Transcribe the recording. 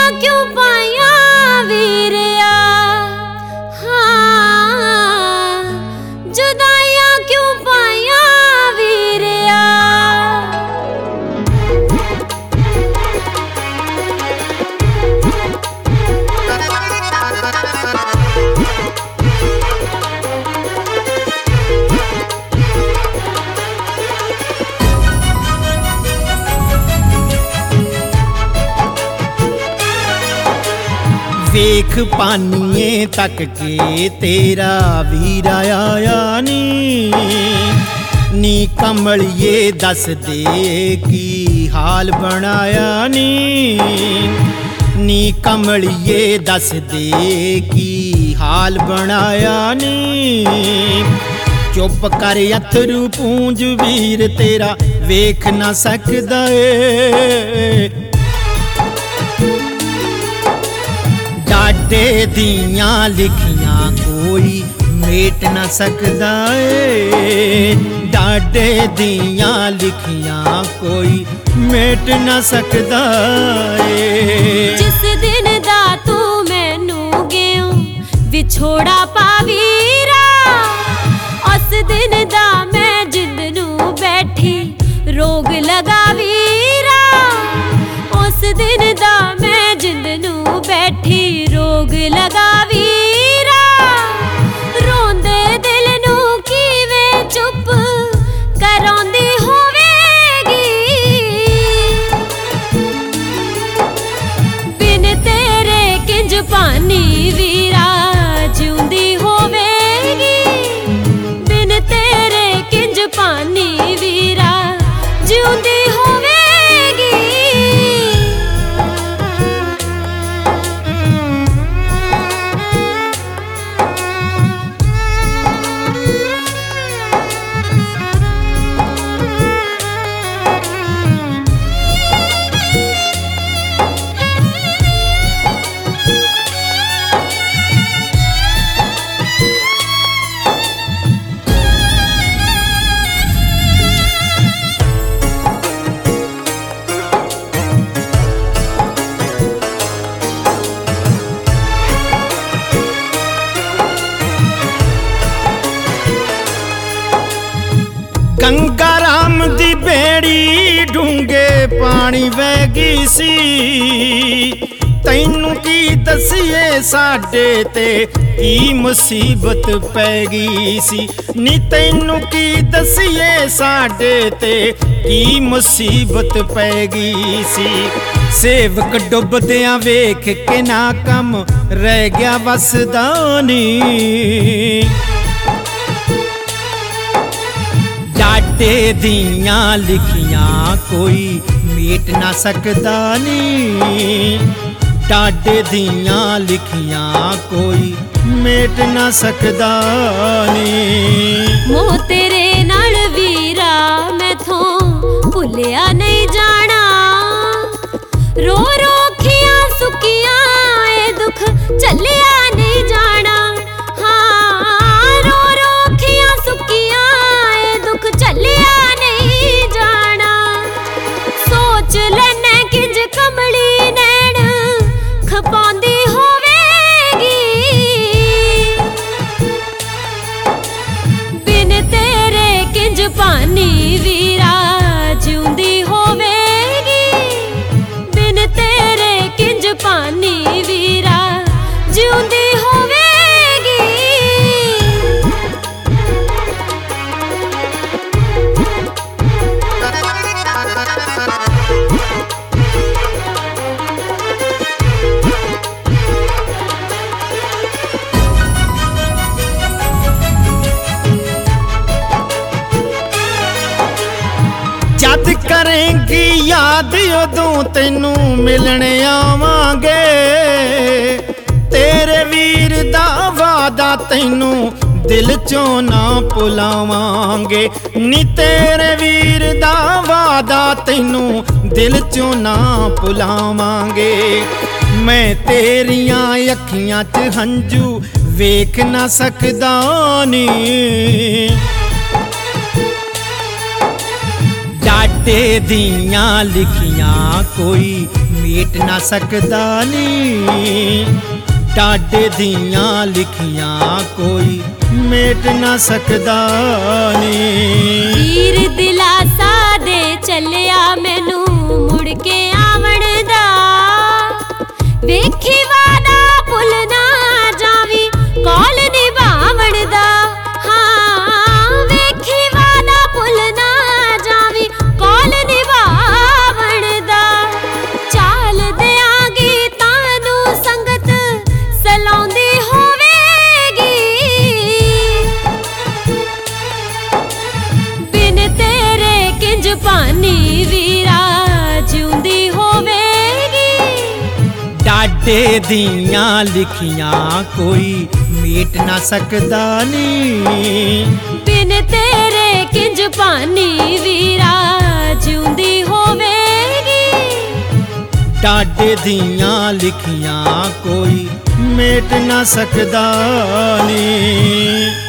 क्यों पाया वीरिया, हाँ जुदाइयां क्यों पाया वीरिया। वेख पानिए तक के तेरा वीर आया नी कमलिए दस दे की हाल बनाया नी कमलिए दस दे की हाल बनाया नी। चुप कर अथरू पूंज वीर तेरा वेख ना सकदा ए। डाडे दियां लिखियां कोई मेट न सकदा ए। डाडे दियां लिखियां कोई मेट न सकदा ए। जिस दिन दा तू मैनू गयो विछोड़ा पावीरा, उस दिन दा मैं जिद नू बैठी रोग लगा वीरा। उस दिन दा मैं जिद नू बैठी रोग लगा वीरा। रोंदे दिल नू किवें चुप करांदी होवेगी, बिन तेरे किंज पानी वीरा जिउंदी होवेगी। बिन तेरे किंज पानी वीरा जिउंदी होवेगी। गंगा राम दी बेड़ी डूंगे पानी वैगी सी। तैनू की दसीए साडे ते की मुसीबत पै गई सी नी। तैनू की दसीए साडे ते की मुसीबत पै गई सी। सेवक डुबदियां वेख के ना कम रह गया वसदा नी। डाडे दियां लिखियां कोई मेट ना सकदा नी। डाडे दियां लिखियां कोई मेट ना सकदा नी। मोह तेरे नाल वीरा मैथों भुलिया नहीं जाना। रो रो अखियां सुकियां ए दुख चलिया नहीं जाना। हाँ रो रो अखियां सुकियां ए दुख चलिया नहीं जाना। सोच लैने किंज कमली नैन खपांदी होवेगी, बिन तेरे किंज पानी वीरा जिउंदी होवेगी। बिन तेरे किंज पानी वीरा जिउंदी होवेगी। जद करेंगी याद उदों तैनू मिलने आवांगे। तेरे वीर दा वादा तैनू दिल चों ना भुलावांगे नी। तेरे वीर दा वादा तैनू दिल चों ना भुलावांगे। मैं तेरियां अखियां च हंजू वेख ना सकदा नी। डाडे दियां लिखियां कोई ਮੇਟ ਨਾ ਸਕਦਾ ਨੀ ਡਾਡੇ ਦੀਆਂ ਲਿਖੀਆਂ ਕੋਈ ਮੇਟ ਨਾ ਸਕਦਾ ਨੀ ਵੀਰ ਦਿਲਾਸਾ ਦੇ ਚੱਲਿਆ ਮੈਨੂੰ ਮੁੜ ਕੇ ਆਵਣ ਦਾ ਵੇਖੀ ਵਾਦਾ ਭੁੱਲ ਨਾ ਜਾਵੀ ਕੌਲ ਨਿਭਾਵਣ ਦਾ ਹਾਂ ਵੇਖੀ ਵਾਦਾ ਭੁੱਲ ਨਾ ਜਾਵੀ ਕੌਲ ਨਿਭਾਵਣ ਦਾ ਚਾਲ ਦਿਆਂਗੀ ਤਾਨੂੰ ਸੰਗਤ ਸਲਾਉਂਦੀ ਹੋਵੇਗੀ ਬਿਨ ਤੇਰੇ ਕਿੰਜ ਭਾਨੀ ਵੀਰਾ ਜਿਉਂਦੀ ਹੋਵੇਗੀ ਡਾਡੇ ਦੀਆਂ ਲਿਖੀਆਂ ਕੋਈ ਮੇਟ ਨਾ ਸਕਦਾ ਨੀ ਬਿਨ ਤੇਰੇ ਕਿੰਜ ਭਾਨੀ ਵੀਰਾ ਜਿਉਂਦੀ ਹੋਵੇਗੀ ਡਾਡੇ ਦੀਆਂ ਲਿਖੀਆਂ ਕੋਈ ਮੇਟ ਨਾ ਸਕਦਾ ਨੀ